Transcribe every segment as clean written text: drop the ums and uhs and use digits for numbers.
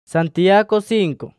Santiago 5.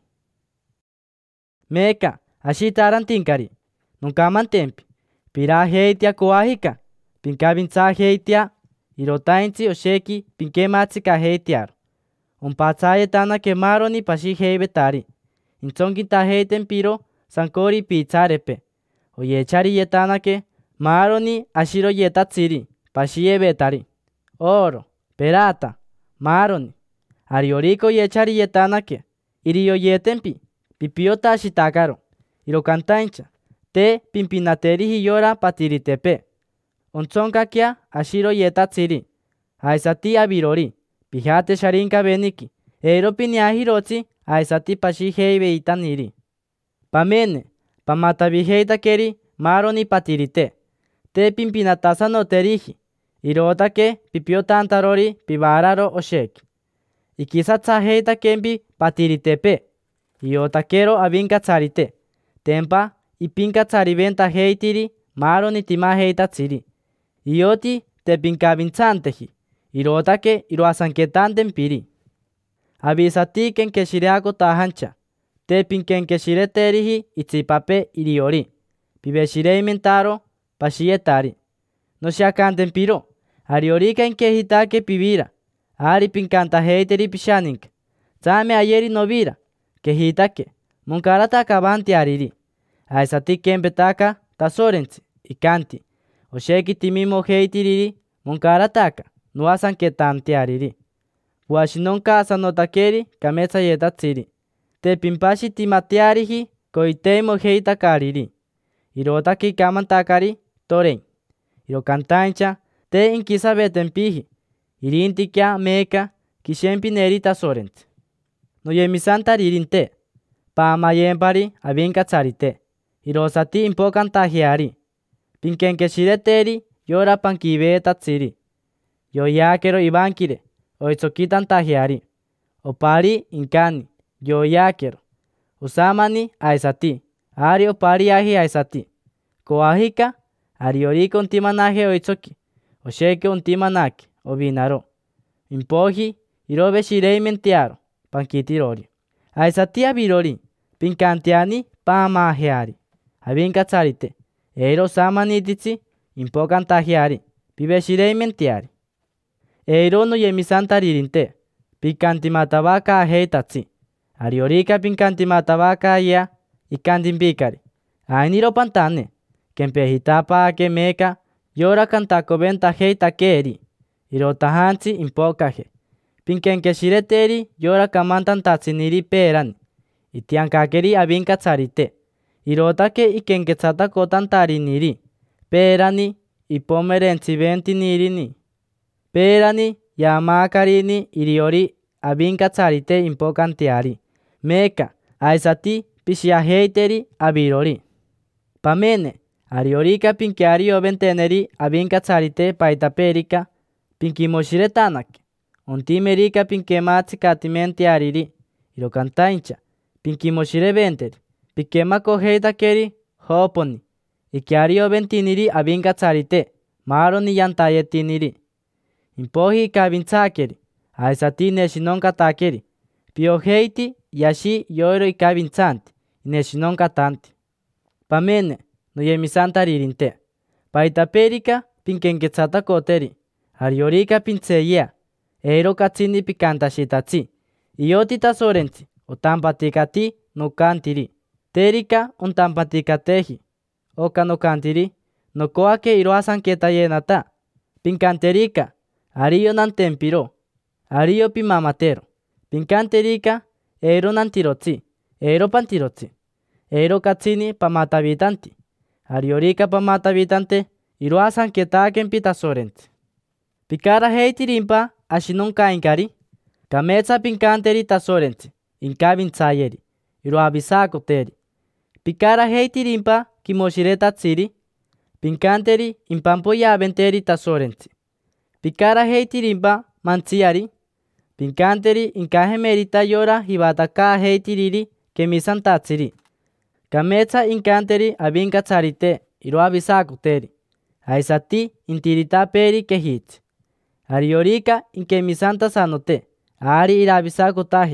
Meka, ashitaran tinkari. Nuncaman tempi. Pira heitia coajica. Pincabinza heitia. Irotainzi osheki pinquematzika heitiaro. Unpatsaye tana quemaroni pashi heibetari. Intzonquita heiten piro sancori pizzarepe. Oyechari yetanake maroni ashiro yetatsiri. Pashi betari. Oro, perata, maroni. Ariorico yechari yetanake. Irio yetempi. Pipiota shitakaro. Iro cantaincha. Te pimpinateri hiyora patiritepe. Ontzonkakia ashiro yetatsiri. Aisati abirori. Pijate sharinka beniki. Eiro piniahirotsi aisati pashi heibe itaniri. Pamene. Pamatabiheita keri maroni patirite. Te pimpinatasa noterihi. Irotake pipiota antarori pibararo osheki. Ikisatsa heita kempi patiritepe. Iotakero abinkatsarite. Tempa ipinkatsariventa heitiri maroni tima heitatsiri. Ioti te pinkabintzantehi. Irotake iroasanketanten piri. Abisati kenkeshireako tahancha. Te pinkenkeshireterihi itzipape iriori. Pibeshireimentaro pashietari. No shiakanten piro. Ariorika enkehitake pibira. Ari pinkanta heiteri pishaninka. Tsame ayeri novira. Kehitake. Munkarata kabanti ariri. Aisati kempetaka tasorensi. Ikanti. Osheki timimo heitiriri. Munkarataka. Nuasan ketanti ariri. Washinonka asanotakeri kametsa yetatsiri. Te pimpashi timatiarihi koiteimo heitaka ariri. Irotaki kamantakari torein. Iro kantaincha te inkisa betempihi. Irintikia meka kishempi nerita sorent. No yemisanta ririnte. Pamayempari abinkatsarite. Irosati impokantahiari. Pinkenkeshireteri yora pankibetatsiri. Yoyakero ibankire. Oitsokitantahiari. Opari inkani. Yoyakero. Usamani aisati. Ari opari ahi aisati. Koahika. Ariorika untimanaje oitsoki. Osheke untimanaki. Obinaro. Impoji. Irobe shireimentiaro. Pankitirori. Aisati abirori. Pinkantiani pamaheari. Abinkatsarite. Eiro samanititsi. Impokantahiari. Pibe shireimentiari. Eiro no yemisanta ririnte. Pinkantimatabaka heitatsi. Ariorika pinkantimatabaka ya. Ikantimpikari. Ainiro pantane. Kempehitapa ke meka. Yora kantakobenta heitakeri. Irotahansi impokaje. Pinkenkeshireteri yora kamantantatsiniri perani. Itiankakeri abinkatsarite. Irotake ikenketsatakotantariniri. Perani ipomerentsiventinirini. Perani yamakarini iriori abinkatsarite impokantiari. Meka aisati pishiaheiteri abirori. Pamene ariorika pinkiario benteneri abinkatsarite paitaperika. Pinkimoshiretanake. Ontimerika pinkematsi katimentiariri. Irokantaincha. Pinkimoshireventeri. Pikemako heitakeri hoponi. Ikiario bentiniri abinkatsarite. Maroni yantayetiniri. Impoji kabintzakeri. Aisati neshinonkatakeri. Pioheiti yashi yoro ikabintzanti. Neshinonkatanti. Pamene no yemisanta ririnte. Paitaperika pinkenketsatakoteri. Ariorika pintseyea. Eiro katsini pikantashitatsi. Iotita sorentsi. Otampatikati nokantiri. Terika ontampatikatehi. Oka nokantiri. Nokoake iroasanketayenata. Pinkanterika. Ario nantempiro. Ario pimamatero. Pinkanterika. Eiro nantirotsi. Eiro pantirotsi. Eiro katsini pamatabitanti. Ariorika pamatabitante. Iroasanketaken pitasorentsi. Pikara heitirimpa ashinonka'inkari. Kametsa pinkanteri tasorentsi. Inkabintzayeri. Iroabisakoteri. Pikara heitirimpa kimoshiretatsiri. Pinkanteri impampoyaventeri tasorentsi. Pikara heitirimpa mantsiari. Pinkanteri inkajemerita yora hibataka heitiriri kemisantatsiri. Kametsa inkanteri abinkatsarite. Iroabisakoteri. Aisati intiritaperi kehitsi. Ariorika inkemisanta sanote. Ari irabisakotaje.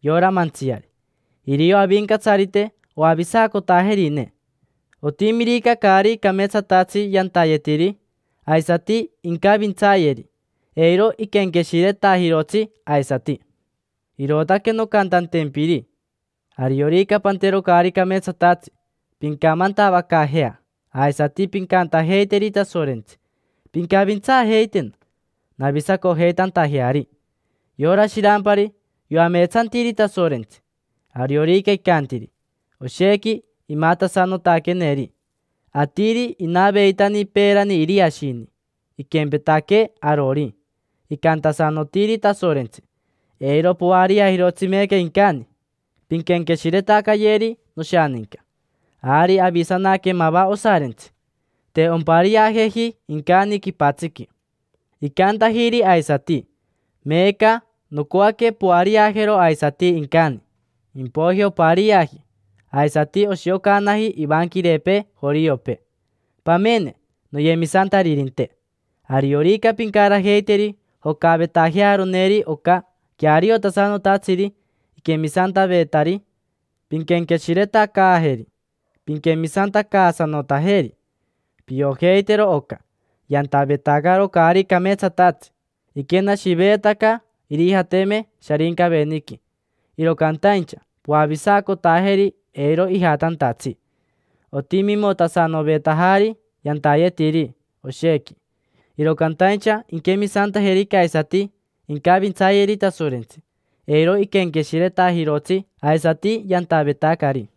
yora mantsiari. Irio abinkatsarite o abisako taherine. Otimirika kari kametsatatsi yantayetiri, aisati inkabintsayeri. Eiro ikenkeshire tahirotsi aisati. Irotake no kantantempiri. Ariorika pantero kari kametsatatsi. Pinkamantaba kahea. Aisati pinkanta heiterita sorentsi. Pinkabintsa heiten. Nabisako heitan tahiari. Yora shirampari. Yo ametsantirita sorentsi. Ariorika ikantiri. Osheki imata sano takeneri. Atiri inabeitani perani iriashini. Ikempetake arori. Ikanta sano tirita sorentsi. Eiro puaria hirotsimeke inkani. Pinkenkeshire takayeri no shaninka. Ari abisanake maba osarentsi. Te ompariajeji inkani kipatsiki. Ikanta hiri aisati. Meka nukuake puariajero aisati inkani. Impogio pariaji. Aisati oshiokanaji ibankirepe horiope. Pamene no yemisanta ririnte. Ariorika pinkara heiteri hokabetajiaro neri oka kiario tasano tatsiri ikemisanta betari. Pinkenkeshireta kaheri. Pinkemisanta kasano taheri. Pio heitero oka. Yantabetagaro kari kametsatatsi. Ikena shibetaka irihateme sharinka beniki. Irokantaincha puabisako taheri eiro ihatantatsi. Otimimo tasano betahari yantayetiri osheki. Irokantaincha inkemisanta herika aisati inkabintsayerita sorentsi. Eiro ikenkeshire tahirotsi aisati yantabetakari.